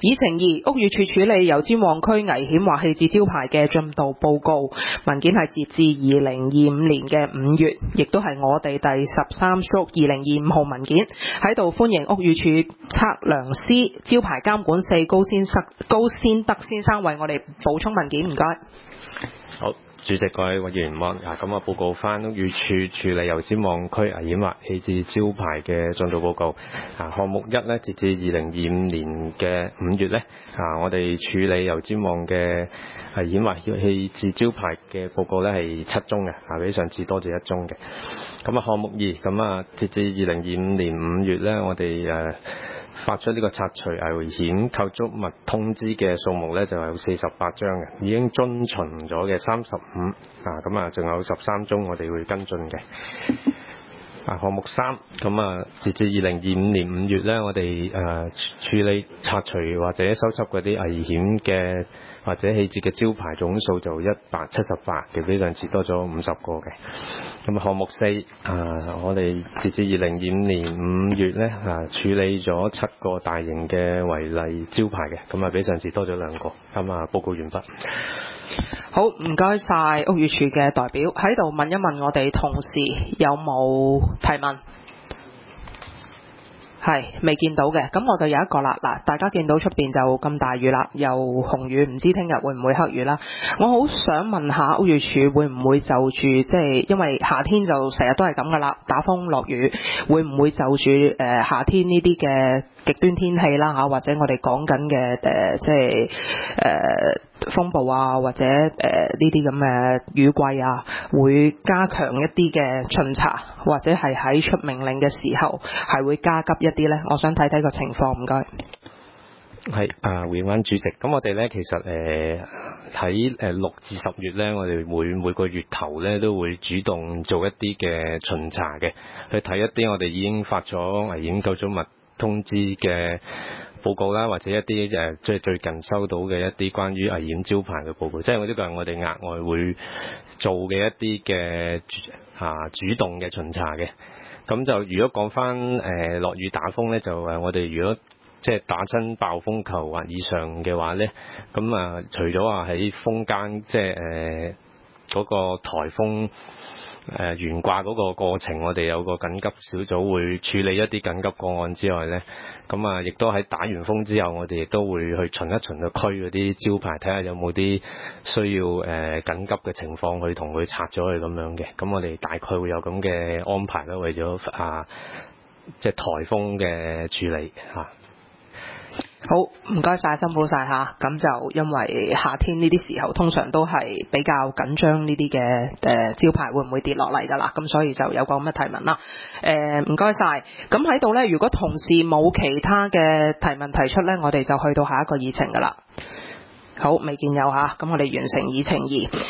議程2，屋宇署處理油尖旺區危險或棄置招牌嘅進度報告。文件係截至2025年嘅5月，亦都係我哋第13/2025號文件。喺度歡迎屋宇署測量師招牌監管4高先德先生為我哋補充文件，唔該。 好，主席、各位委員，咁報告翻屋宇署處理油尖旺區危險或棄置招牌嘅進度報告。項目1呢，截至2025年嘅5月呢，我哋處理油尖旺嘅危險或棄置招牌嘅報告呢係7宗嘅，比上次多咗1宗嘅。項目2，截至2025年5月呢，我哋發出呢個拆除危險構築物通知嘅數目呢，就有48張嘅，已經遵循咗嘅35，仲有13宗我哋會跟進嘅。項目3，截至2025年5月呢，我哋處理拆除或者收集嗰啲危險嘅或者棄置嘅招牌總數就178嘅，比上次多咗50個嘅。項目4，我哋截至2025年5月呢，處理咗7個大型嘅違例招牌嘅，比上次多咗2個。報告完畢。 好，唔該晒屋宇署嘅代表，喺度問一問我哋同事有冇提問？係未見到嘅，咁我就有一個啦。嗱，大家見到出邊就咁大雨啦，又紅雨，唔知聽日會唔會黑雨啦。我好想問下屋宇署會唔會就住即係因為夏天就成日都係咁噶啦，打風落雨，會唔會就住夏天呢啲嘅極端天氣啦或者我哋講緊嘅即係風暴啊，或者呢啲咁嘅雨季啊，會加強一啲嘅巡查，或者係喺出命令嘅時候係會加急一啲呢？我想睇睇個情況，唔該。 係回應翻主席，咁我哋呢，其實喺6至10月呢，我哋每個月頭呢都會主動做一啲嘅巡查嘅，去睇一啲我哋已經發咗危險構築物通知嘅報告啦，或者一啲即係最近收到嘅一啲關於危險招牌嘅報告，即係呢個係我哋額外會做嘅一啲嘅主動嘅巡查嘅。咁就如果講翻落雨打風呢，就我哋如果即係打親暴風球或以上嘅話呢，咁除咗話喺風間即係嗰個颱風懸掛嗰個過程，我哋有個緊急小組會處理一啲緊急個案之外呢，咁亦都喺打完風之後，我哋亦都會去巡一巡個區嗰啲招牌，睇下有冇啲需要緊急嘅情況去同佢拆咗佢咁樣嘅。咁我哋大概會有咁嘅安排啦，為咗即係颱風嘅處理好，唔該晒，辛苦晒吓。咁就因為夏天呢啲時候通常都係比較緊張，呢啲嘅招牌會唔會跌落嚟㗎啦？咁所以就有個咁嘅提問啦。唔該晒。咁喺度呢，如果同事冇其他嘅提問提出呢，我哋就去到下一個議程㗎啦。好，未見有吓，咁我哋完成議程2。